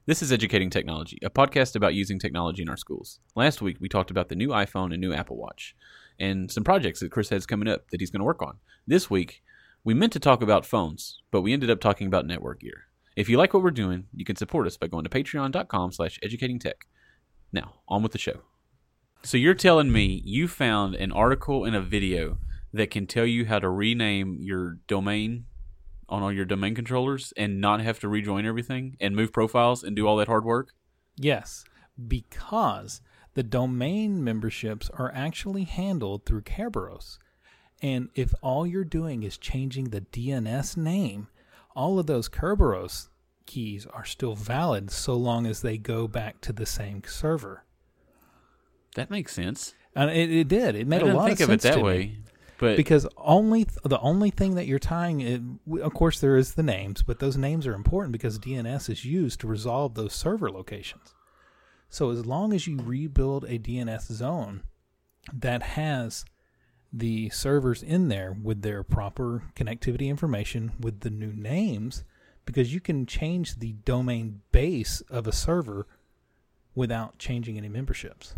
This is Educating Technology, a podcast about using technology in our schools. Last week, we talked about the new iPhone and new Apple Watch, and some projects that Chris has coming up that he's going to work on. This week, we meant to talk about phones, but we ended up talking about network gear. If you like what we're doing, you can support us by going to patreon.com/educatingtech. Now, on with the show. So you're telling me you found an article and a video that can tell you how to rename your domain on all your domain controllers and not have to rejoin everything and move profiles and do all that hard work? Yes, because the domain memberships are actually handled through Kerberos. And if all you're doing is changing the DNS name, all of those Kerberos keys are still valid so long as they go back to the same server. That makes sense. And it did. It made a lot of sense. I didn't think of it that to way. me. But because the only thing that you're tying, of course, there is the names, but those names are important because DNS is used to resolve those server locations. So as long as you rebuild a DNS zone that has the servers in there with their proper connectivity information with the new names, because you can change the domain base of a server without changing any memberships.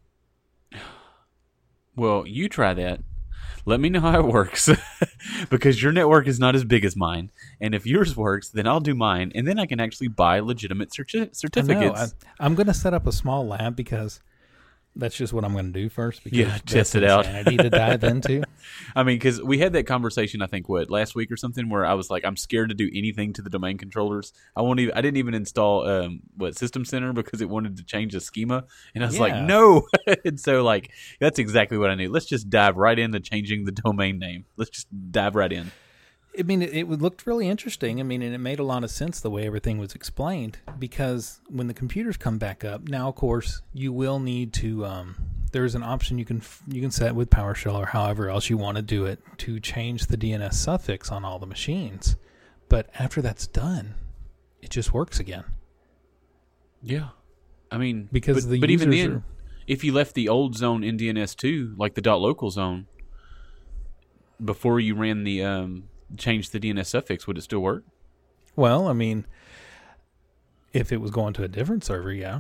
Well, you try that. Let me know how it works, because your network is not as big as mine. And if yours works, then I'll do mine, and then I can actually buy legitimate certificates. I'm going to set up a small lab because that's just what I'm going to do first. Because yeah, test it out. Insanity to dive into. I mean, because we had that conversation, I think, last week or something, where I was like, I'm scared to do anything to the domain controllers. I didn't even install System Center because it wanted to change the schema, and I was like, no. And so, like, that's exactly what I need. Let's just dive right into changing the domain name. Let's just dive right in. I mean, it looked really interesting. I mean, and it made a lot of sense the way everything was explained, because when the computers come back up, now, of course, you will need to, there's an option you can set with PowerShell or however else you want to do it to change the DNS suffix on all the machines. But after that's done, it just works again. Yeah. I mean, because but even then, if you left the old zone in DNS2, like the .local zone, before you ran the change the DNS suffix, would it still work? Well, I mean, if it was going to a different server, yeah.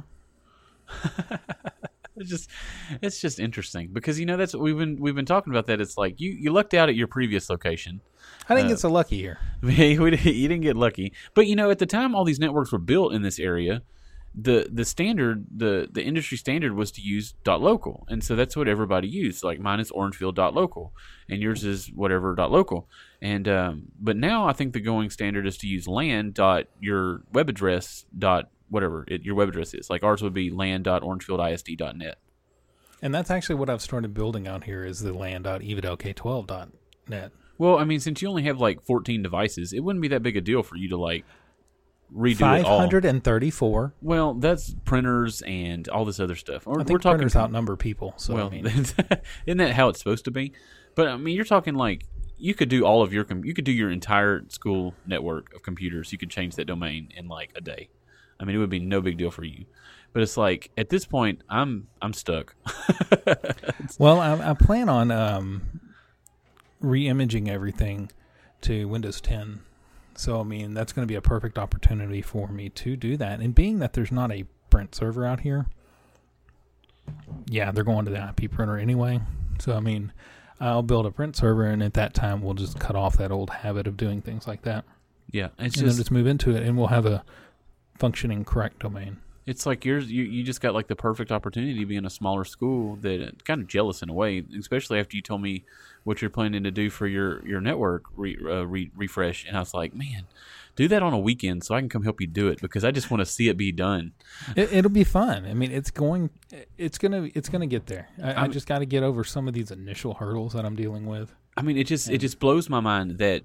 It's just interesting because that's what we've been talking about. That it's like you lucked out at your previous location. I think it's a lucky here. You didn't get lucky, but at the time all these networks were built in this area, the standard, the industry standard was to use .local, and so that's what everybody used. Like mine is Orangefield.local, and yours is whatever .local. And but now I think the going standard is to use LAN.your web address whatever your web address is. Like ours would be LAN.orangefieldisd.net. And that's actually what I've started building out here is the LAN.evidlk12.net. Well, I mean, since you only have like 14 devices, it wouldn't be that big a deal for you to like redo it all. 534. Well, that's printers and all this other stuff. I think printers outnumber people. So well, I mean, isn't that how it's supposed to be? But I mean, you're talking like you could do you could do your entire school network of computers. You could change that domain in like a day. I mean, it would be no big deal for you. But it's like at this point, I'm stuck. Well, I plan on re-imaging everything to Windows 10. So, I mean, that's going to be a perfect opportunity for me to do that. And being that there's not a print server out here, yeah, they're going to the IP printer anyway. So, I mean, I'll build a print server, and at that time, we'll just cut off that old habit of doing things like that. Yeah. Then just move into it, and we'll have a functioning correct domain. It's like you just got like the perfect opportunity to be in a smaller school. That kind of jealous in a way, especially after you told me what you're planning to do for your network refresh, and I was like, man, do that on a weekend so I can come help you do it because I just want to see it be done. It'll be fun. I mean, it's gonna get there. I just got to get over some of these initial hurdles that I'm dealing with. I mean, it just blows my mind that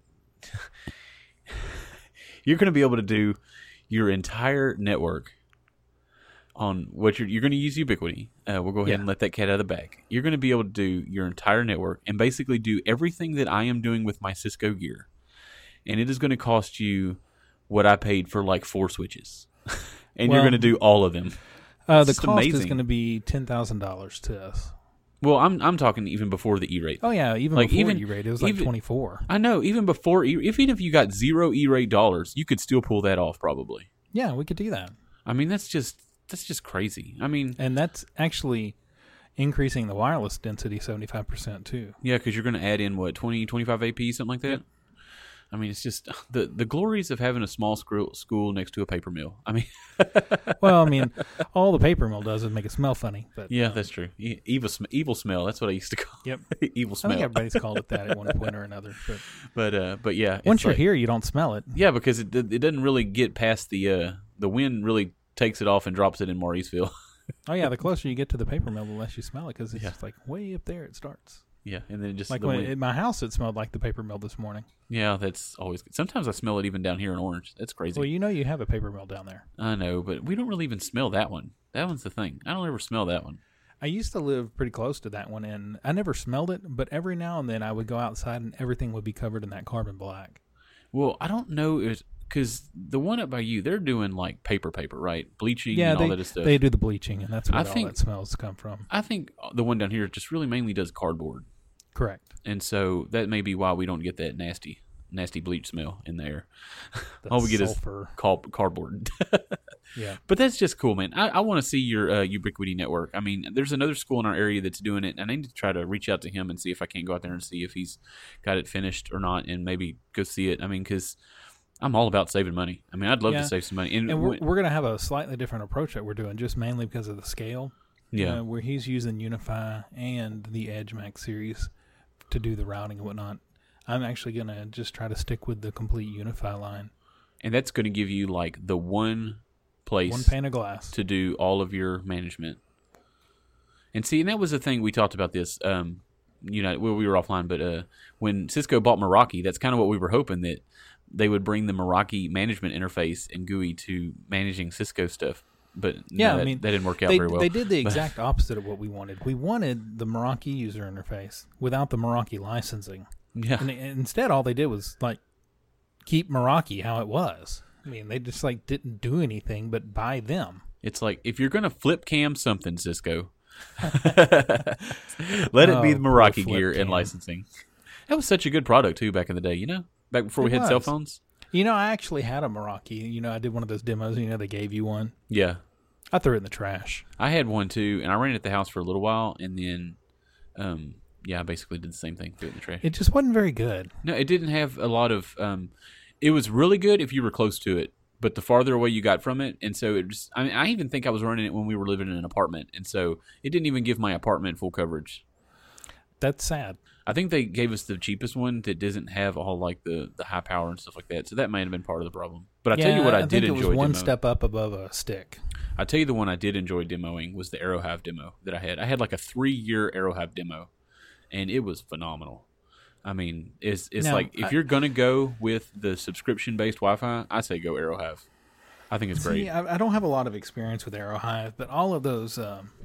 you're going to be able to do your entire network on what you're going to use Ubiquiti. We'll go ahead and let that cat out of the bag. You're going to be able to do your entire network and basically do everything that I am doing with my Cisco gear. And it is going to cost you what I paid for like 4 switches. And you're going to do all of them. The cost is going to be $10,000 to us. Well, I'm talking even before the E-rate. Oh yeah, even before E-rate, it was like 24. I know, even before even if you got 0 E-rate dollars, you could still pull that off probably. Yeah, we could do that. I mean, that's just crazy. I mean, And that's actually increasing the wireless density 75% too. yeah, because you're going to add in, what, 20, 25 AP, something like that? Yep. I mean, it's just the glories of having a small school next to a paper mill. I mean, Well, I mean, all the paper mill does is make it smell funny. But yeah, that's true. Evil smell. That's what I used to call. Yep. Evil I smell. think everybody's called it that at one point or another. But yeah, Once it's you're like, here, you don't smell it. yeah, because it doesn't really get past the wind really takes it off and drops it in Mauriceville. Oh yeah, the closer you get to the paper mill, the less you smell it because it's Yeah. just like way up there it starts. Yeah, and then just Like the when wind. at my house, it smelled like the paper mill this morning. Yeah, that's always good. Sometimes I smell it even down here in Orange. That's crazy. Well, you know you have a paper mill down there. I know, but we don't really even smell that one. That one's the thing. I don't ever smell that one. I used to live pretty close to that one, and I never smelled it, but every now and then I would go outside and everything would be covered in that carbon black. Well, I don't know because the one up by you, they're doing like paper, right? Bleaching Yeah, and all that stuff. they do the bleaching, and that's where I all think- that smells come from. I think the one down here just really mainly does cardboard. Correct. And so that may be why we don't get that nasty bleach smell in the air. The All we get sulfur. is cardboard. Yeah. But that's just cool, man. I want to see your Ubiquity network. I mean, there's another school in our area that's doing it, and I need to try to reach out to him and see if I can go out there and see if he's got it finished or not, and maybe go see it. I mean, because I'm all about saving money. I mean, I'd love Yeah. to save some money. And we're going to have a slightly different approach that we're doing, just mainly because of the scale. yeah. Where he's using Unify and the Edge Max series to do the routing and whatnot. I'm actually going to just try to stick with the complete Unify line. And that's going to give you like the one place One pane of glass. to do all of your management. And see, and that was the thing we talked about this. We were offline, but when Cisco bought Meraki, that's kind of what we were hoping, that they would bring the Meraki management interface and GUI to managing Cisco stuff. But Yeah, no, I mean, that didn't work out They, very well. they did the exact opposite of what we wanted. We wanted the Meraki user interface without the Meraki licensing. Yeah, And instead, all they did was like keep Meraki how it was. I mean, they just like didn't do anything but buy them. it's like if you're going to flip cam something, Cisco, let it be the Oh, poor Meraki flip gear and cam. licensing. That was such a good product too back in the day. You know, back before we It had cell was. phones. You know, I actually had a Meraki. I did one of those demos. They gave you one. Yeah, I threw it in the trash. I had one too, and I ran it at the house for a little while, and then, I basically did the same thing, threw it in the trash. It just wasn't very good. No, it didn't have a lot of. It was really good if you were close to it, but the farther away you got from it, and so it just. I mean, I even think I was running it when we were living in an apartment, and so it didn't even give my apartment full coverage. That's sad. I think they gave us the cheapest one that doesn't have all like the high power and stuff like that, so that might have been part of the problem. But I tell you what, I did think it enjoy was one demoing. step up above a stick. I tell you the one I did enjoy demoing was the AeroHive demo that I had. I had like a 3-year AeroHive demo, and it was phenomenal. I mean, it's Now, like if you're gonna go with the subscription based Wi-Fi, I say go AeroHive. I think it's great. See, I don't have a lot of experience with AeroHive, but all of those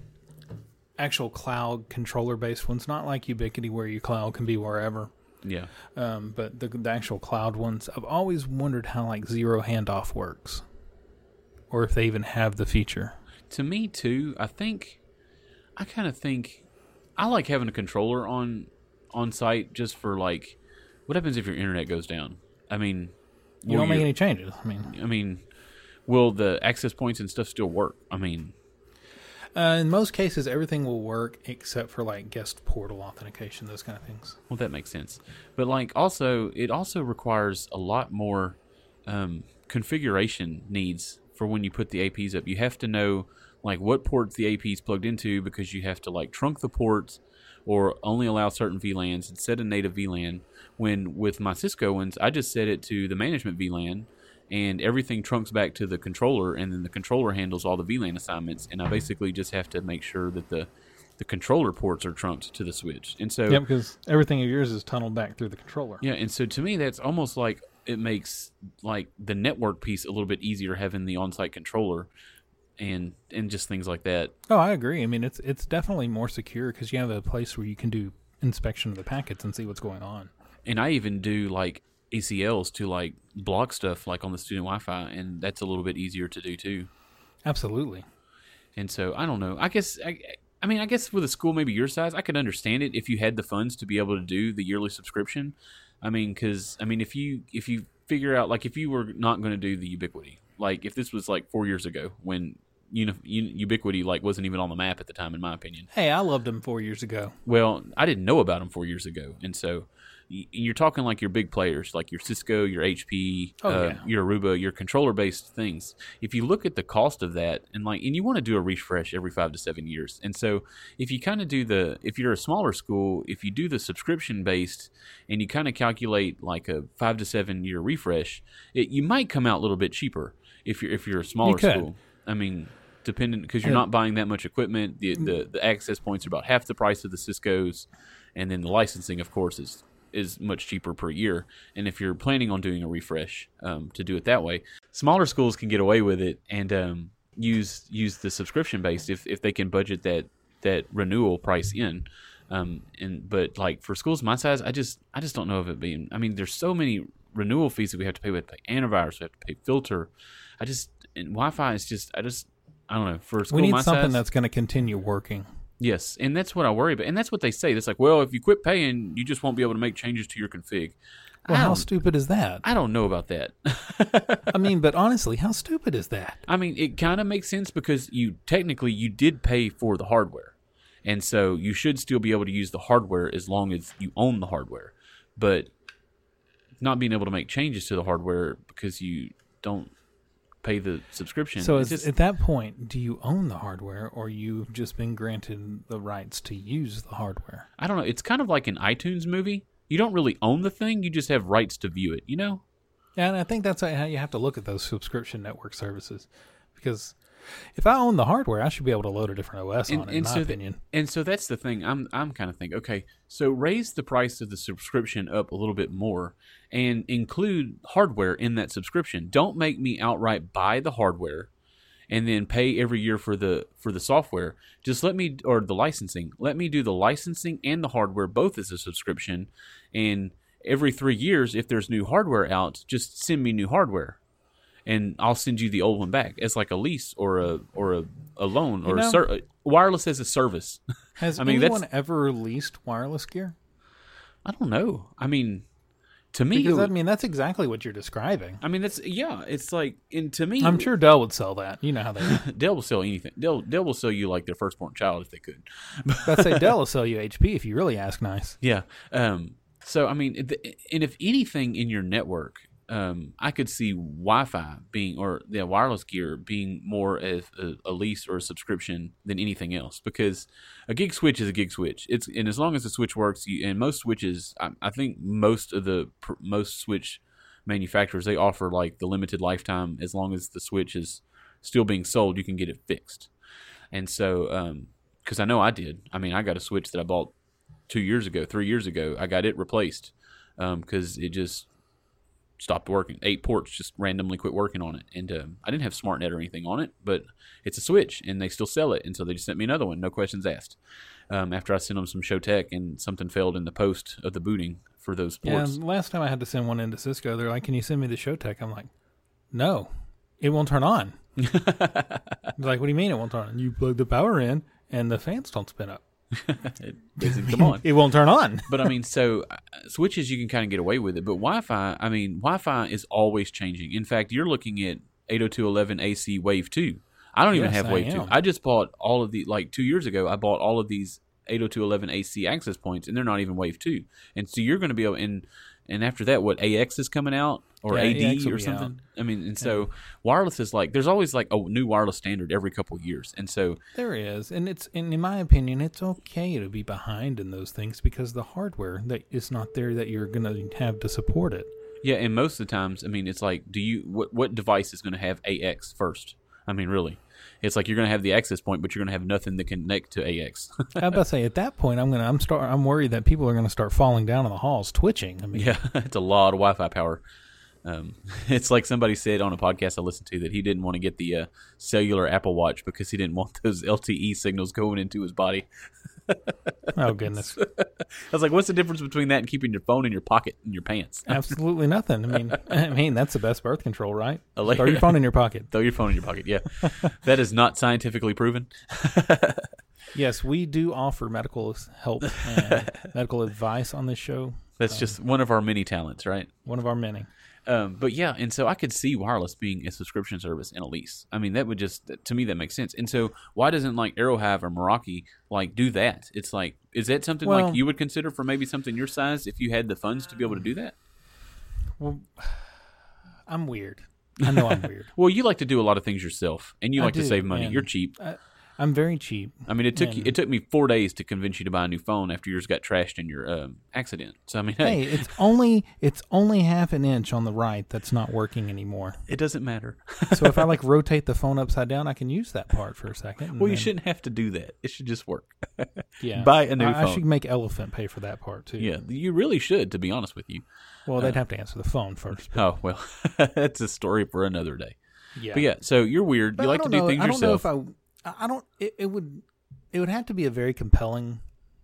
actual cloud controller-based ones, not like Ubiquity where your cloud can be wherever, Yeah, but the actual cloud ones, I've always wondered how like zero handoff works, or if they even have the feature. to me too. I kind of think I like having a controller on site just for like, what happens if your internet goes down? I mean, You don't make any changes. I mean, will the access points and stuff still work? I mean, In most cases, everything will work except for like guest portal authentication, those kind of things. well, that makes sense. But like, it also requires a lot more configuration needs for when you put the APs up. You have to know like what ports the AP is plugged into, because you have to like trunk the ports or only allow certain VLANs and set a native VLAN. When with my Cisco ones, I just set it to the management VLAN, and everything trunks back to the controller, and then the controller handles all the VLAN assignments, and I basically just have to make sure that the controller ports are trunked to the switch. And so Yeah, because everything of yours is tunneled back through the controller. yeah, and so to me that's almost like it makes like the network piece a little bit easier, having the on-site controller and just things like that. Oh, I agree. I mean, it's definitely more secure because you have a place where you can do inspection of the packets and see what's going on. And I even do like ACLs to like block stuff like on the student Wi-Fi, and that's a little bit easier to do too. Absolutely. And so I don't know. I guess with a school maybe your size, I could understand it if you had the funds to be able to do the yearly subscription. I mean, because if you figure out, like, if you were not going to do the Ubiquity, like if this was like 4 years ago when Ubiquiti like wasn't even on the map at the time, in my opinion. Hey, I loved them 4 years ago. Well, I didn't know about them 4 years ago, and so you're talking like your big players, like your Cisco, your HP, your Aruba, your controller-based things. If you look at the cost of that, and you want to do a refresh every 5 to 7 years, and so if you kind of if you're a smaller school, if you do the subscription-based, and you kind of calculate like a 5 to 7 year refresh, you might come out a little bit cheaper if you're a smaller school. I mean, depending, because you're not buying that much equipment. The access points are about half the price of the Cisco's, and then the licensing, of course, is much cheaper per year. And if you're planning on doing a refresh, to do it that way, smaller schools can get away with it and use the subscription based if they can budget that renewal price in. But like for schools my size, I just don't know of it being. I mean, there's so many renewal fees that we have to pay. We have to pay antivirus, we have to pay filter. And Wi-Fi is just, I don't know. For a school we need my something size, that's going to continue working. Yes, and that's what I worry about. And that's what they say. It's like, well, if you quit paying, you just won't be able to make changes to your config. Well, how stupid is that? I don't know about that. I mean, but honestly, how stupid is that? I mean, it kind of makes sense because you did pay for the hardware. And so you should still be able to use the hardware as long as you own the hardware. But not being able to make changes to the hardware because you don't pay the subscription. So at that point, do you own the hardware or you've just been granted the rights to use the hardware? I don't know. It's kind of like an iTunes movie. You don't really own the thing. You just have rights to view it, you know? And I think that's how you have to look at those subscription network services. Because if I own the hardware, I should be able to load a different OS on it, in my opinion. And so that's the thing. I'm kind of thinking, okay, so raise the price of the subscription up a little bit more and include hardware in that subscription. Don't make me outright buy the hardware and then pay every year for the software. Just or the licensing. Let me do the licensing and the hardware both as a subscription. And every 3 years, if there's new hardware out, just send me new hardware. And I'll send you the old one back as like a lease or a loan or wireless as a service. Has anyone ever leased wireless gear? I don't know. I mean, to me, because that's exactly what you're describing. I mean, it's like, and to me, I'm sure Dell would sell that. You know how they Dell will sell anything. Dell will sell you like their firstborn child if they could. I'd say Dell will sell you HP if you really ask nice. Yeah. So I mean, and if anything in your network. I could see Wi-Fi wireless gear being more as a lease or a subscription than anything else, because a gig switch is a gig switch. And as long as the switch works, and most switches, I think most switch manufacturers, they offer like the limited lifetime. As long as the switch is still being sold, you can get it fixed. And so, because I know I did. I mean, I got a switch that I bought 3 years ago. I got it replaced because it just stopped working. 8 ports just randomly quit working on it. And I didn't have SmartNet or anything on it, but it's a switch, and they still sell it. And so they just sent me another one, no questions asked. After I sent them some Showtech, and something failed in the post of the booting for those ports. Yeah, last time I had to send one into Cisco, they're like, can you send me the Showtech? I'm like, no, it won't turn on. They're like, what do you mean it won't turn on? You plug the power in, and the fans don't spin up. Come on. It won't turn on. But I mean, so switches, you can kind of get away with it, but Wi-Fi is always changing. In fact, you're looking at 802.11ac Wave 2. I don't even have Wave 2. I just bought all of the, like 2 years ago, I bought all of these 802.11ac access points, and they're not even Wave 2. And so you're going to be able, and after that, what, AX is coming out? Or AD or something? Out. I mean, and so wireless is like, there's always like a new wireless standard every couple of years. And so there is. And in my opinion, it's okay to be behind in those things because the hardware that is not there that you're going to have to support it. Yeah. And most of the times, I mean, it's like, what device is going to have AX first? I mean, really, it's like you're going to have the access point, but you're going to have nothing that can connect to AX. I was about to say, at that point, I'm worried that people are going to start falling down in the halls, twitching. I mean, yeah, it's a lot of Wi-Fi power. It's like somebody said on a podcast I listened to that he didn't want to get the cellular Apple Watch because he didn't want those LTE signals going into his body. Oh, goodness. I was like, what's the difference between that and keeping your phone in your pocket in your pants? Absolutely nothing. I mean, that's the best birth control, right? Throw your phone in your pocket. Throw your phone in your pocket, yeah. That is not scientifically proven. Yes, we do offer medical help and medical advice on this show. That's just one of our many talents, right? One of our many. But yeah, and so I could see wireless being a subscription service and a lease. I mean, that would just, to me, that makes sense. And so why doesn't like AeroHive or Meraki like do that? It's like, is that something like you would consider for maybe something your size if you had the funds to be able to do that? Well, I'm weird. I know I'm weird. Well, you like to do a lot of things yourself, and you like to save money. You're cheap. I'm very cheap. I mean, it took me 4 days to convince you to buy a new phone after yours got trashed in your accident. So I mean, hey, it's only half an inch on the right that's not working anymore. It doesn't matter. So if I like rotate the phone upside down, I can use that part for a second. Well, you shouldn't have to do that. It should just work. Yeah, buy a new phone. I should make Elephant pay for that part too. Yeah, you really should. To be honest with you. Well, they'd have to answer the phone first. Oh well, that's a story for another day. Yeah, but yeah. So you're weird. But you like to do things yourself. I don't know if I don't. It would have to be a very compelling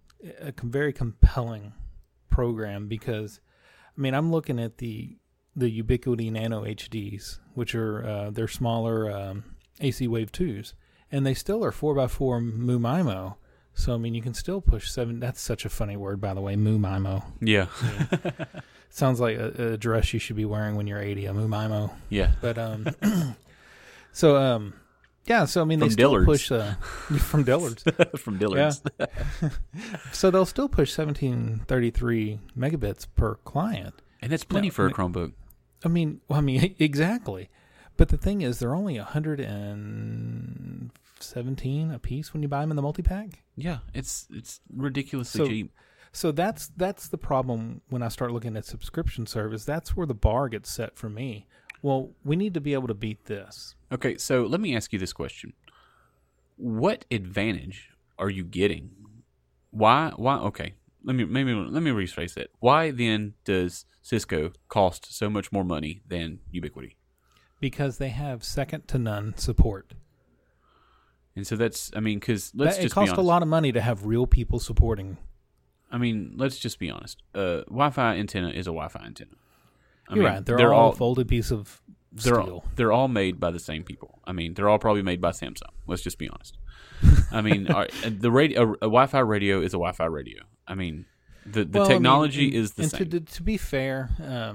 program, because I mean, I'm looking at the Ubiquiti Nano HDs, which are they're smaller AC Wave 2s, and they still are 4x4 MU-MIMO. So I mean, you can still push 7. That's such a funny word, by the way, MU-MIMO. Yeah. Sounds like a dress you should be wearing when you're 80, a MU-MIMO. Yeah. But yeah, so I mean, they still push from Dillard's. From Dillard's. Yeah. So they'll still push 1733 megabits per client, and that's plenty for a Chromebook. I mean, exactly. But the thing is, they're only 117 a piece when you buy them in the multi-pack. Yeah, it's ridiculously cheap. So that's the problem when I start looking at subscription service. That's where the bar gets set for me. Well, we need to be able to beat this. Okay, so let me ask you this question. What advantage are you getting? Why okay. Let me rephrase that. Why then does Cisco cost so much more money than Ubiquiti? Because they have second to none support. And so that's, I mean, because let's just be honest. It costs a lot of money to have real people supporting. I mean, let's just be honest. Wi-Fi antenna is a Wi-Fi antenna. You're right. They're all a folded piece of steel. They're all made by the same people. I mean, they're all probably made by Samsung. Let's just be honest. I mean, the radio, a Wi-Fi radio is a Wi-Fi radio. I mean, the technology is the same. To be fair,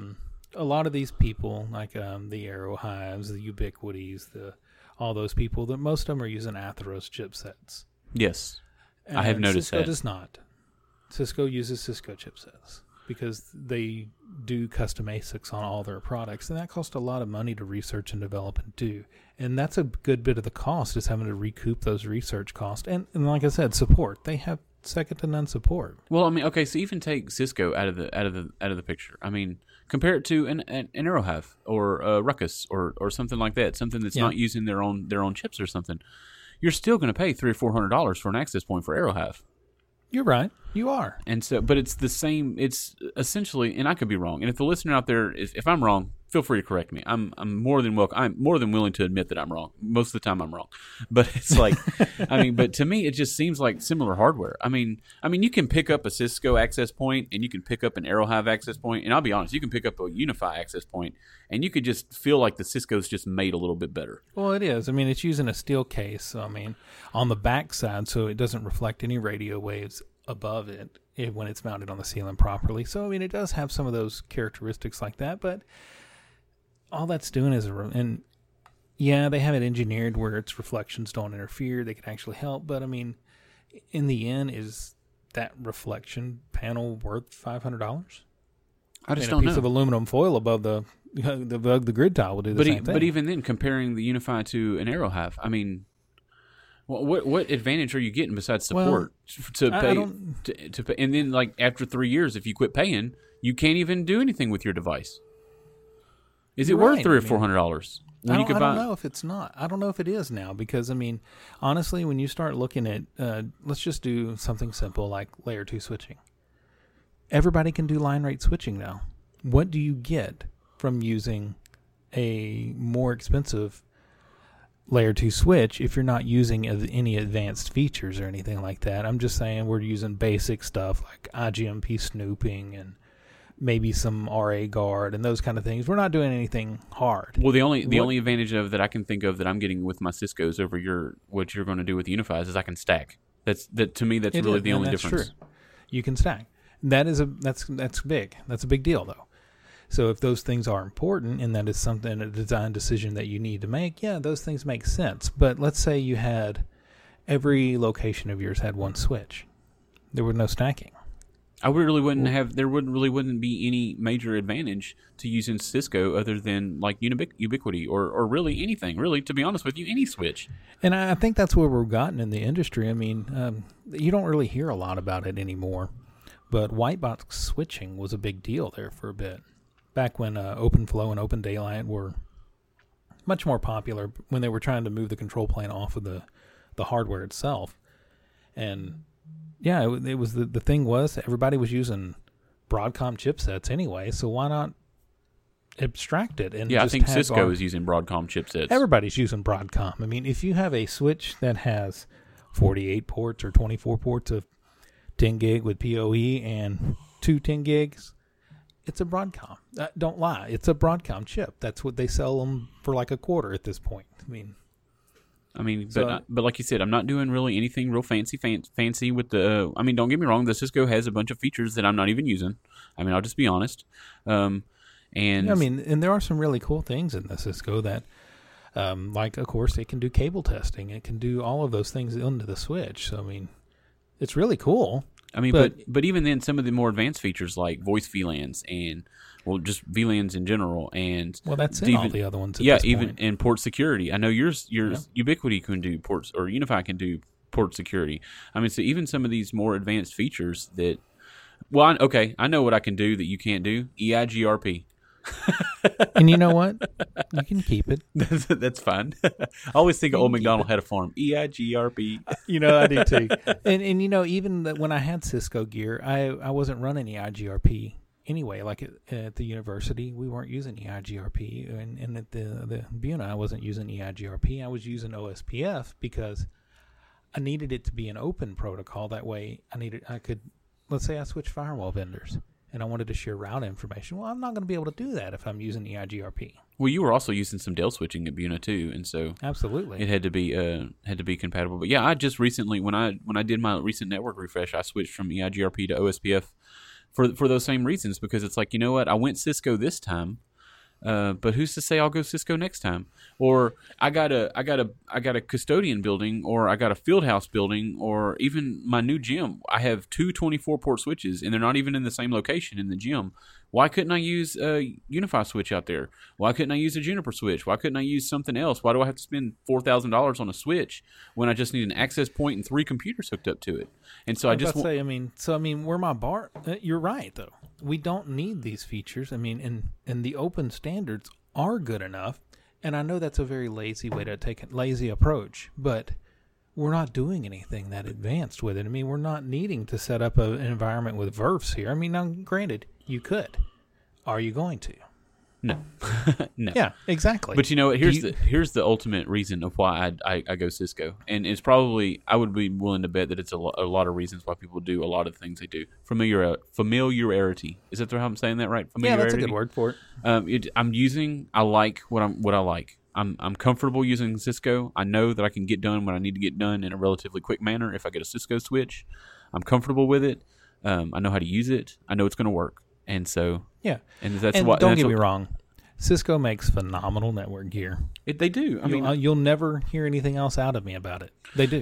a lot of these people, like the AeroHives, the Ubiquities, all those people, that most of them are using Atheros chipsets. Yes, I have noticed Cisco that. Does not. Cisco uses Cisco chipsets because they do custom ASICs on all their products, and that costs a lot of money to research and develop and do. And that's a good bit of the cost, is having to recoup those research costs. And like I said, support. They have second to none support. Well, I mean, okay, so even take Cisco out of the picture. I mean, compare it to an AeroHive or a Ruckus or something like that, something that's not using their own chips or something. You're still going to pay $300 or $400 for an access point for AeroHive. You're right. You are. And so, but it's the same. It's essentially, and I could be wrong. And if the listener out there, if I'm wrong, feel free to correct me. I'm more than welcome. I'm more than willing to admit that I'm wrong. Most of the time, I'm wrong. But it's like, I mean, but to me, it just seems like similar hardware. I mean, you can pick up a Cisco access point, and you can pick up an AeroHive access point, and I'll be honest, you can pick up a Unify access point, and you could just feel like the Cisco's just made a little bit better. Well, it is. I mean, it's using a steel case. I mean, on the back side, so it doesn't reflect any radio waves above it when it's mounted on the ceiling properly. So, I mean, it does have some of those characteristics like that, but all that's doing is, and yeah, they have it engineered where its reflections don't interfere. They can actually help, but I mean, in the end, is that reflection panel worth $500? I just don't know. A piece of aluminum foil above the grid tile will do the same thing. But even then, comparing the Unify to an AeroHive, I mean, what advantage are you getting besides support to pay? And then, like, after 3 years, if you quit paying, you can't even do anything with your device. Is it worth $300 or $400? I don't know if it's not. I don't know if it is now, because I mean, honestly, when you start looking at, let's just do something simple like layer 2 switching. Everybody can do line rate switching now. What do you get from using a more expensive layer 2 switch if you're not using any advanced features or anything like that? I'm just saying we're using basic stuff like IGMP snooping and maybe some RA guard and those kind of things. We're not doing anything hard. Well, the only advantage of that I can think of that I'm getting with my Cisco's over what you're going to do with Unifies is I can stack. To me that's really the only difference. True. You can stack. That's big. That's a big deal though. So if those things are important and that is something, a design decision that you need to make, yeah, those things make sense. But let's say you had every location of yours had one switch. There was no stacking. There wouldn't be any major advantage to using Cisco other than like Ubiquity or really anything, really, to be honest with you, any switch. And I think that's where we've gotten in the industry. I mean, you don't really hear a lot about it anymore, but white box switching was a big deal there for a bit. Back when OpenFlow and Open Daylight were much more popular, when they were trying to move the control plane off of the hardware itself. And yeah, it was the thing was everybody was using Broadcom chipsets anyway, so why not abstract it? And yeah, I think Cisco is using Broadcom chipsets. Everybody's using Broadcom. I mean, if you have a switch that has 48 ports or 24 ports of 10 gig with PoE and 2 10 gigs, it's a Broadcom. Don't lie, it's a Broadcom chip. That's what they sell them for, like $0.25 at this point. But like you said, I'm not doing really anything real fancy with the. Don't get me wrong. The Cisco has a bunch of features that I'm not even using. I'll just be honest. And there are some really cool things in the Cisco that, like, of course, it can do cable testing. It can do all of those things into the switch. So it's really cool. But even then, some of the more advanced features like voice VLANs and just VLANs in general, and that's in all the other ones. At this even point. And port security. I know yours Ubiquity can do ports, or Unify can do port security. So even some of these more advanced features that, I know what I can do that you can't do. EIGRP. And you know what? You can keep it. That's fine. I always think Old McDonald had a farm. EIGRP. I do too. And even when I had Cisco gear, I wasn't running EIGRP anyway. Like at the university, we weren't using EIGRP, and at the Buna, I wasn't using EIGRP. I was using OSPF because I needed it to be an open protocol. That way, let's say I switch firewall vendors and I wanted to share route information. Well, I'm not going to be able to do that if I'm using EIGRP. Well, you were also using some Dell switching at Buna too, and so absolutely it had to be compatible. But yeah, I just recently, when I did my recent network refresh, I switched from EIGRP to OSPF for those same reasons, because it's like, you know what, I went Cisco this time, but who's to say I'll go Cisco next time? Or I got a custodian building, or I got a field house building, or even my new gym. I have 2 24-port switches, and they're not even in the same location in the gym. Why couldn't I use a Unify switch out there? Why couldn't I use a Juniper switch? Why couldn't I use something else? Why do I have to spend $4,000 on a switch when I just need an access point and 3 computers hooked up to it? And so where my bar, you're right though. We don't need these features. And the open standards are good enough. And I know that's a very lazy way to take a lazy approach, but we're not doing anything that advanced with it. We're not needing to set up an environment with VRFs here. Now, granted, you could. Are you going to? No. No. Yeah, exactly. But you know what? Here's the ultimate reason of why I go Cisco. And it's probably, I would be willing to bet that it's a lot of reasons why people do a lot of the things they do. Familiarity. Is that how I'm saying that right? Familiarity? Yeah, that's a good word for it. I like what I like. I'm comfortable using Cisco. I know that I can get done what I need to get done in a relatively quick manner if I get a Cisco switch. I'm comfortable with it. I know how to use it. I know it's going to work. And so, yeah. And that's and what. Don't get me wrong. Cisco makes phenomenal network gear. They do. You'll never hear anything else out of me about it. They do.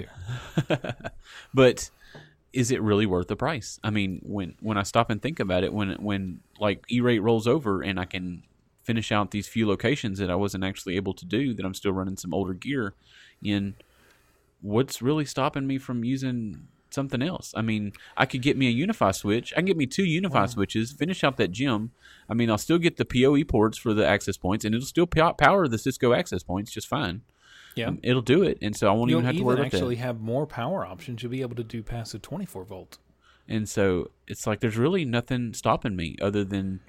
But is it really worth the price? When I stop and think about it, when like E-rate rolls over and I can finish out these few locations that I wasn't actually able to do, that I'm still running some older gear in, what's really stopping me from using something else? I could get me a Unify switch. I can get me 2 Unify switches, finish out that gym. I'll still get the PoE ports for the access points, and it'll still power the Cisco access points just fine. Yeah, it'll do it, and so I won't even have to worry about that. You'll actually have more power options. You'll be able to do passive 24 volt. And so it's like there's really nothing stopping me other than,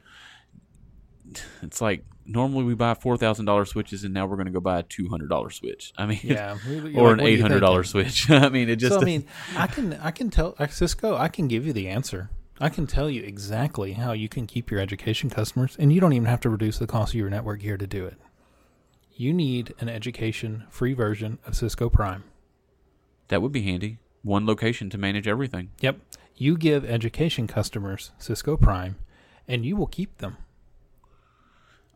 it's like normally we buy $4,000 switches, and now we're going to go buy a $200 switch. or an $800 switch. It just. I can tell Cisco. I can give you the answer. I can tell you exactly how you can keep your education customers, and you don't even have to reduce the cost of your network gear to do it. You need an education free version of Cisco Prime. That would be handy. One location to manage everything. Yep. You give education customers Cisco Prime, and you will keep them.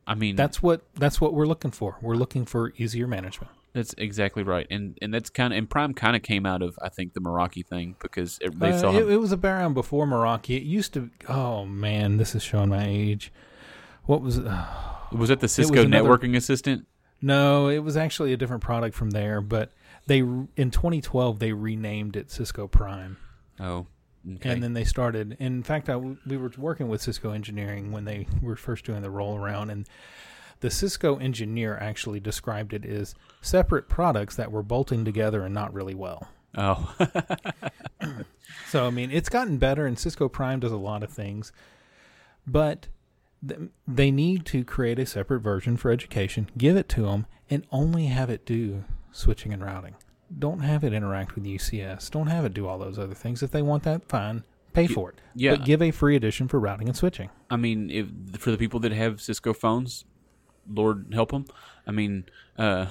I mean, That's what we're looking for. We're looking for easier management. that's exactly right, and that's kind of, and Prime kind of came out of, I think, the Meraki thing, because they saw him. It was around before Meraki. It used to. Oh man, this is showing my age. What was it? Was it the Cisco networking assistant? No, it was actually a different product from there. But in 2012 they renamed it Cisco Prime. Oh, okay. And then they started. In fact, we were working with Cisco Engineering when they were first doing the roll around, and the Cisco engineer actually described it as separate products that were bolting together and not really well. Oh. So, I mean, it's gotten better, and Cisco Prime does a lot of things. But they need to create a separate version for education, give it to them, and only have it do switching and routing. Don't have it interact with UCS. Don't have it do all those other things. If they want that, fine. Pay for it. Yeah. But give a free edition for routing and switching. I mean, for the people that have Cisco phones, Lord help them. I mean, let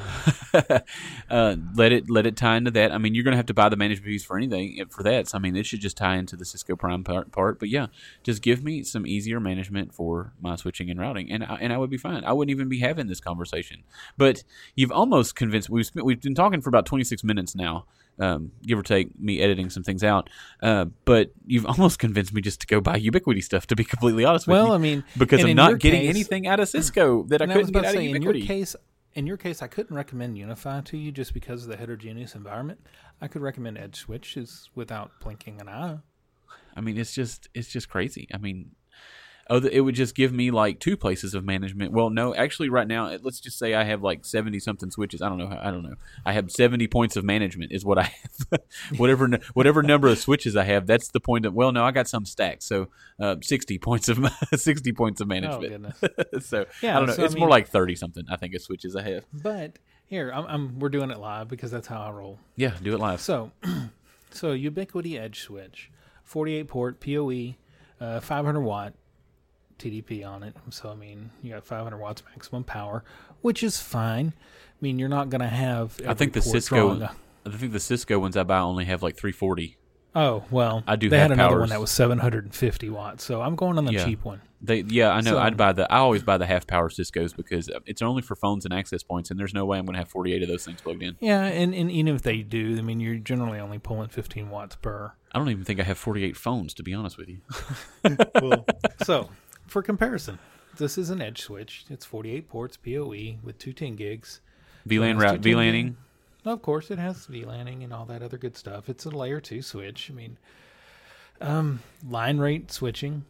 it tie into that. I mean, you're going to have to buy the management fees for anything for that. So, I mean, it should just tie into the Cisco Prime part. But yeah, just give me some easier management for my switching and routing, and I would be fine. I wouldn't even be having this conversation. But you've almost convinced. We've been talking for about 26 minutes now, give or take, me editing some things out. But you've almost convinced me just to go buy Ubiquiti stuff, to be completely honest with you. Well, I mean, because I'm not getting anything out of Cisco that I couldn't get out of Ubiquiti. In your case, I couldn't recommend Unify to you just because of the heterogeneous environment. I could recommend Edge Switches without blinking an eye. I mean, it's just crazy. I mean, it would just give me like 2 places of management. Well, no, actually, right now, let's just say I have like 70-something switches. I don't know. I have 70 points of management is what I have. whatever number of switches I have, that's the point of. Well, no, I got some stacked, so 60 points of management. Oh, goodness. So yeah, I don't know. so, It's more like 30-something. I think of switches I have. But here, we're doing it live because that's how I roll. Yeah, do it live. So Ubiquiti Edge Switch, 48 port PoE, 500 watt. TDP on it. So, I mean, you got 500 watts maximum power, which is fine. I mean, you're not going to have. I think the Cisco ones I buy only have like 340. Oh, well, I do. They have had another powers. one that was 750 watts. So I'm going on the cheap one. I know. So, I always buy the half power Ciscos because it's only for phones and access points, and there's no way I'm going to have 48 of those things plugged in. Yeah, and even if they do, I mean, you're generally only pulling 15 watts per. I don't even think I have 48 phones, to be honest with you. Well, so. For comparison, this is an Edge switch. It's 48 ports PoE with 210 gigs. VLANing. Of course, it has VLANing and all that other good stuff. It's a layer 2 switch. I mean, line rate switching,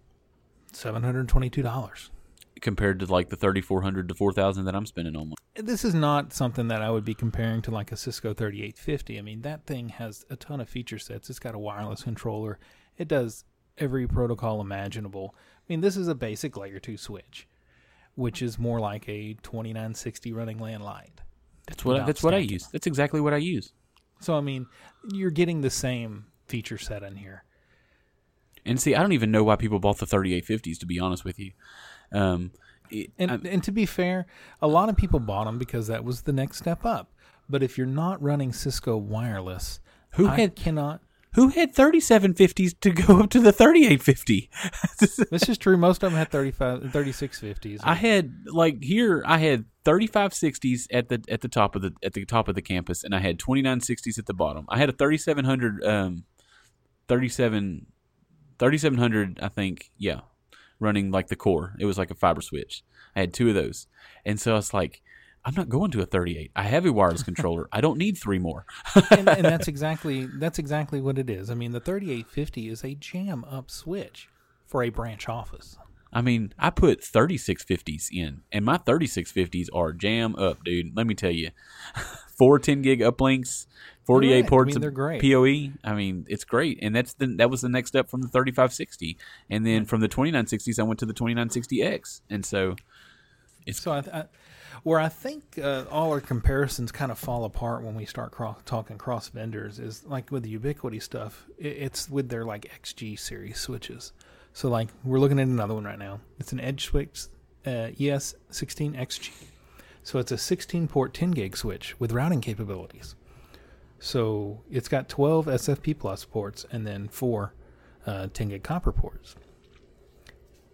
$722. Compared to like the $3,400 to $4,000 that I'm spending on one. This is not something that I would be comparing to like a Cisco 3850. I mean, that thing has a ton of feature sets. It's got a wireless controller. It does every protocol imaginable. I mean, this is a basic layer 2 switch, which is more like a 2960 running LAN Lite. That's what I use. That's exactly what I use. So, I mean, you're getting the same feature set in here. And see, I don't even know why people bought the 3850s, to be honest with you. And to be fair, a lot of people bought them because that was the next step up. But if you're not running Cisco wireless, Who had 3750s to go up to the 3850? This is true. Most of them had 3650s. I had 3560s at the top of the campus, and I had 2960s at the bottom. I had a 3700, I think, yeah, running like the core. It was like a fiber switch. I had 2 of those, and so I was like, I'm not going to a 38. I have a wireless controller. I don't need 3 more. and that's exactly what it is. I mean, the 3850 is a jam up switch for a branch office. I mean, I put 3650s in, and my 3650s are jam up, dude. Let me tell you. 4 10 gig uplinks, 48 ports of PoE. I mean, it's great. And that was the next step from the 3560. And then from the 2960s, I went to the 2960X. And so it's... So I think all our comparisons kind of fall apart when we start talking cross vendors is like with the Ubiquiti stuff. It's with their like XG series switches. So like we're looking at another one right now. It's an Edge switch ES16XG. So it's a 16 port 10 gig switch with routing capabilities. So it's got 12 SFP plus ports and then 4 10 gig copper ports.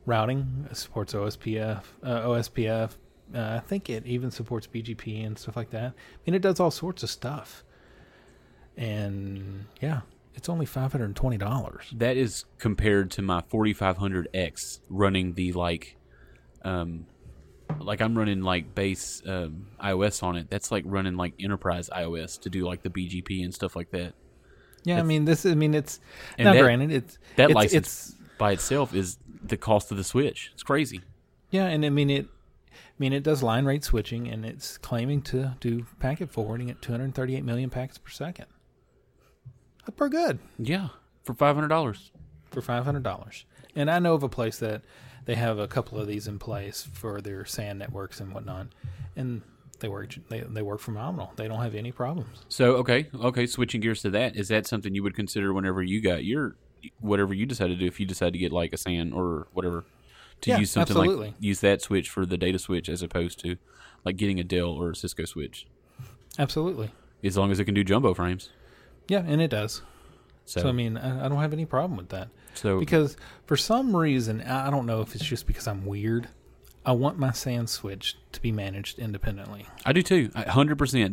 routing. It supports OSPF. I think it even supports BGP and stuff like that. I mean, it does all sorts of stuff. And yeah, it's only $520. That is compared to my 4500X running the like I'm running like base iOS on it. That's like running like enterprise iOS to do like the BGP and stuff like that. Yeah, it's And now that- granted, That license by itself is the cost of the switch. It's crazy. yeah, and it does line rate switching, and it's claiming to do packet forwarding at 238 million packets per second. That's pretty good Yeah, for $500. for $500. And I know of a place that they have a couple of these in place for their SAN networks and whatnot, and they work phenomenal. They don't have any problems. So okay, switching gears to that, is that something you would consider whenever you got whatever you decide to do, if you decide to get like a SAN or whatever, to Yeah, use something absolutely. like use that switch for the data switch as opposed to like getting a Dell or a Cisco switch, Absolutely. as long as it can do jumbo frames. Yeah, and it does. So, So I mean, I don't have any problem with that. so Because for some reason, I don't know if it's just because I'm weird, I want my SAN switch to be managed independently. I do too. 100%.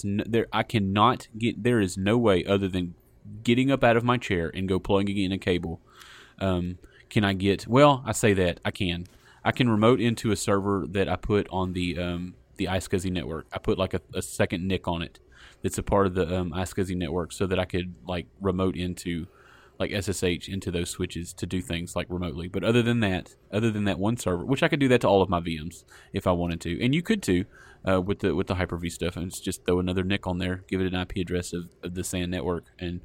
There is no way other than getting up out of my chair and go plugging in a cable. Can I get? Well, I say that I can. I can remote into a server that I put on the iSCSI network. I put like a second NIC on it that's a part of the iSCSI network, so that I could like remote into like SSH into those switches to do things like remotely. But other than that one server, which I could do that to all of my VMs if I wanted to, and you could too with the Hyper-V stuff, and it's just throw another NIC on there, give it an IP address of the SAN network, and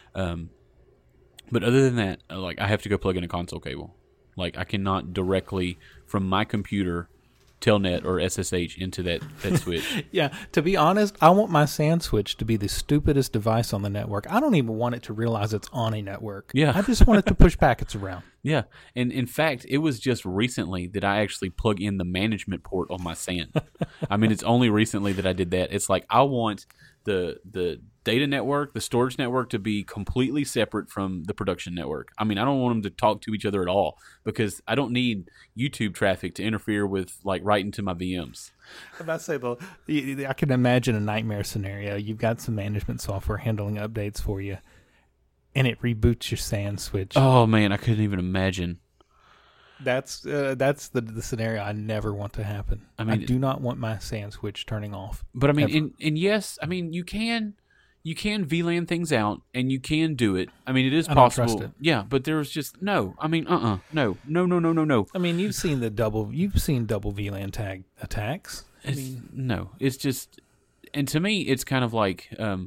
but other than that, like I have to go plug in a console cable. Like I cannot directly from my computer Telnet or SSH into that switch. Yeah, to be honest, I want my SAN switch to be the stupidest device on the network. I don't even want it to realize it's on a network. Yeah. I just want it to push packets around. Yeah, and in fact, it was just recently that I actually plug in the management port on my SAN. I mean, it's only recently that I did that. It's like I want the data network, the storage network, to be completely separate from the production network. I mean, I don't want them to talk to each other at all because I don't need YouTube traffic to interfere with like right into my VMs. I'm about to say, though, I can imagine a nightmare scenario. You've got some management software handling updates for you, and it reboots your SAN switch. Oh man, I couldn't even imagine. That's the scenario I never want to happen. I I mean, do not want my SAN switch turning off. But I mean, Ever. and yes, I mean you can VLAN things out and you can do it. I mean, it is I don't possible. trust it. Yeah, but there was just no. I mean, no. I mean, you've seen double VLAN tag attacks. No, it's just, and to me, it's kind of like,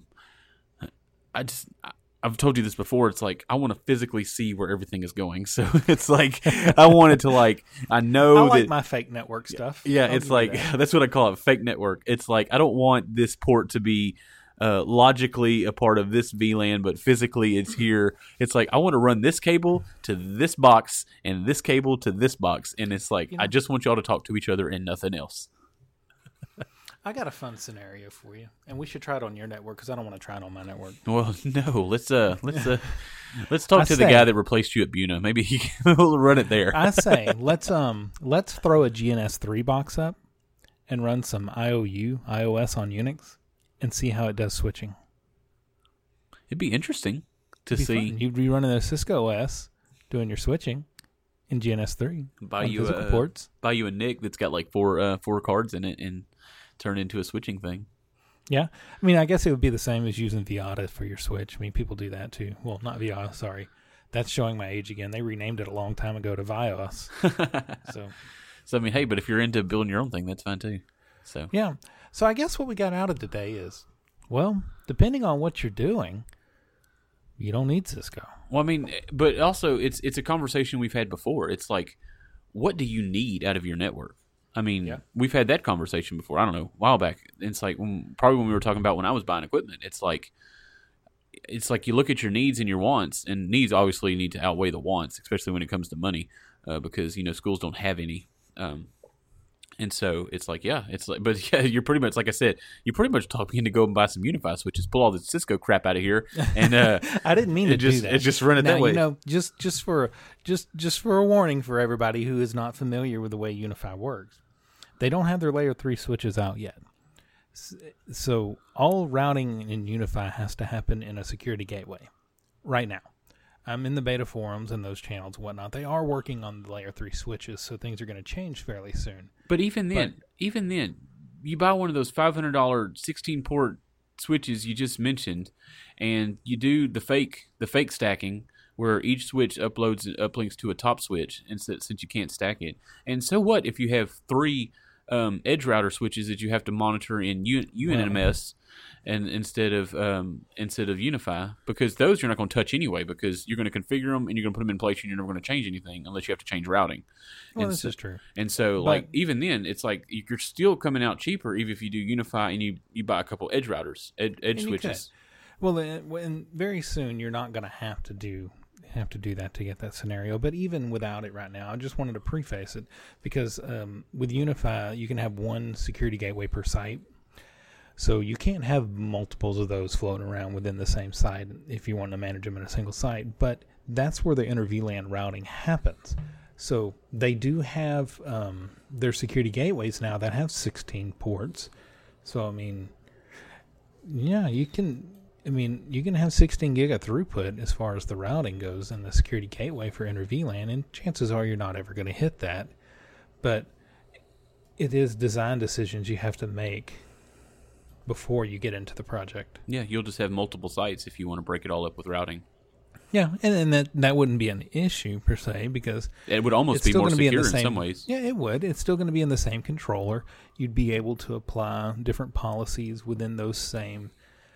I've told you this before. It's like I want to physically see where everything is going. So it's like I want it to like I know I like that my fake network stuff. Yeah, I'll it's give you like that. that's what I call it, fake network. It's like I don't want this port to be logically a part of this VLAN, but physically it's here. It's like I want to run this cable to this box and this cable to this box, and it's like I just want y'all to talk to each other and nothing else. I got a fun scenario for you, and we should try it on your network because I don't want to try it on my network. Well, no, let's talk I to the say- guy that replaced you at Buna. Maybe he will run it there. I say let's throw a GNS3 box up and run some iOS on Unix and see how it does switching. It'd be interesting to It'd be see. fun. You'd be running a Cisco OS doing your switching in GNS3 Buy on you physical a ports. buy you a NIC that's got like four cards in it and turn it into a switching thing. Yeah, I mean, I guess it would be the same as using Viata for your switch. I mean, people do that too. Well, not Viata, sorry. That's showing my age again. They renamed it a long time ago to Vios. So I mean, hey, but if you're into building your own thing, that's fine too. So Yeah. So I guess what we got out of today is, well, depending on what you're doing, you don't need Cisco. well, I mean, but also it's a conversation we've had before. It's like, what do you need out of your network? I mean, Yeah. we've had that conversation before. I don't know, a while back. It's like probably when we were talking about when I was buying equipment. It's like you look at your needs and your wants, and needs obviously need to outweigh the wants, especially when it comes to money, because schools don't have any. And so it's like, but yeah, you're pretty much, like I said, you pretty much talk me into go and buy some Unify switches, pull all the Cisco crap out of here, and I didn't mean to do that. It just run it that way. Just for a warning for everybody who is not familiar with the way Unify works, they don't have their layer 3 switches out yet. So all routing in Unify has to happen in a security gateway right now. I'm in the beta forums and those channels and whatnot. They are working on the layer 3 switches, so things are going to change fairly soon. But even then, you buy one of those $500 16-port switches you just mentioned, and you do the fake stacking where each switch uplinks to a top switch, and since you can't stack it. And so what if you have 3 edge router switches that you have to monitor in UNMS? And instead of Unify, because those you're not going to touch anyway, because you're going to configure them and you're going to put them in place and you're never going to change anything unless you have to change routing. Well, this is true. And so, like, even then, it's like you're still coming out cheaper even if you do Unify and you buy a couple edge routers, edge switches. Well, and very soon you're not going to have to do that to get that scenario. But even without it right now, I just wanted to preface it because with Unify, you can have one security gateway per site. So you can't have multiples of those floating around within the same site if you want to manage them in a single site. But that's where the inter VLAN routing happens. So they do have their security gateways now that have 16 ports. So, I mean, yeah, you can have 16 gig of throughput as far as the routing goes in the security gateway for inter VLAN, and chances are you're not ever going to hit that. But it is design decisions you have to make before you get into the project. Yeah, you'll just have multiple sites if you want to break it all up with routing. Yeah, and that wouldn't be an issue per se because it would almost be more secure in some ways. Yeah, it would. It's still going to be in the same controller. You'd be able to apply different policies within those same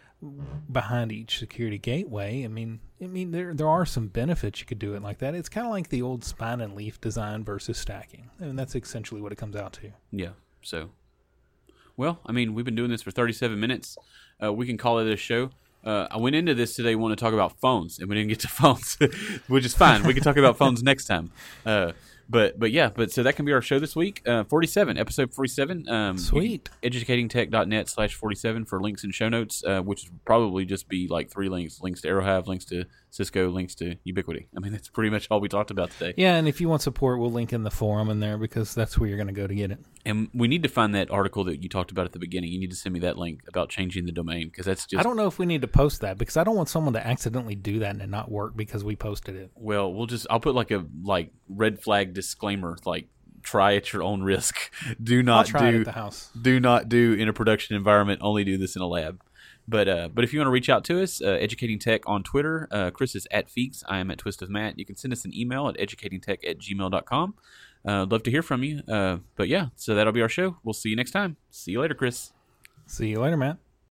behind each security gateway. I mean, there are some benefits you could do it like that. It's kind of like the old spine and leaf design versus stacking. I mean, that's essentially what it comes out to. Yeah. So. Well, I mean, we've been doing this for 37 minutes. We can call it a show. I went into this today wanting to talk about phones, and we didn't get to phones, which is fine. We can talk about phones next time. But so that can be our show this week. 47, episode 47. Sweet. Educatingtech.net/47 for links and show notes, which would probably just be like 3 links. Links to AeroHive, links to Cisco, links to Ubiquiti. I mean, that's pretty much all we talked about today. Yeah, and if you want support, we'll link in the forum in there because that's where you're going to go to get it. And we need to find that article that you talked about at the beginning. You need to send me that link about changing the domain because that's just... I don't know if we need to post that because I don't want someone to accidentally do that and it not work because we posted it. Well, I'll put like a red flag disclaimer, like try at your own risk. Do not it at the house. Do not do in a production environment. Only do this in a lab. But if you want to reach out to us, Educating Tech on Twitter. Chris is at Feeks. I am at Twist of Matt. You can send us an email at educatingtech@gmail.com. I'd love to hear from you. But yeah, so that'll be our show. We'll see you next time. See you later, Chris. See you later, Matt.